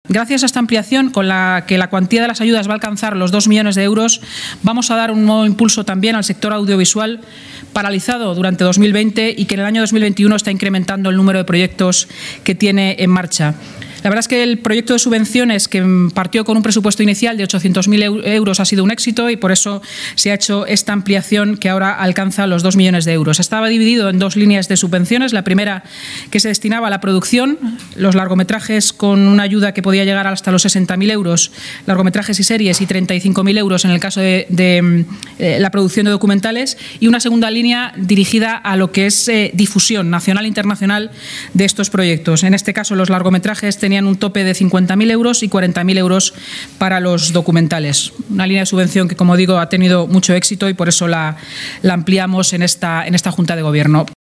Gracias a esta ampliación, con la que la cuantía de las ayudas va a alcanzar los 2 millones de euros, vamos a dar un nuevo impulso también al sector audiovisual, paralizado durante 2020 y que en el año 2021 está incrementando el número de proyectos que tiene en marcha. La verdad es que el proyecto de subvenciones, que partió con un presupuesto inicial de 800.000 euros, ha sido un éxito y por eso se ha hecho esta ampliación que ahora alcanza los 2 millones de euros. Estaba dividido en 2 líneas de subvenciones. La primera, que se destinaba a la producción, los largometrajes con una ayuda que podía llegar hasta los 60.000 euros, largometrajes y series, y 35.000 euros en el caso de la producción de documentales, y una segunda línea dirigida a lo que es difusión nacional e internacional de estos proyectos. En este caso, los largometrajes tenían un tope de 50.000 euros y 40.000 euros para los documentales. Una línea de subvención que, como digo, ha tenido mucho éxito y por eso la ampliamos en esta Junta de Gobierno.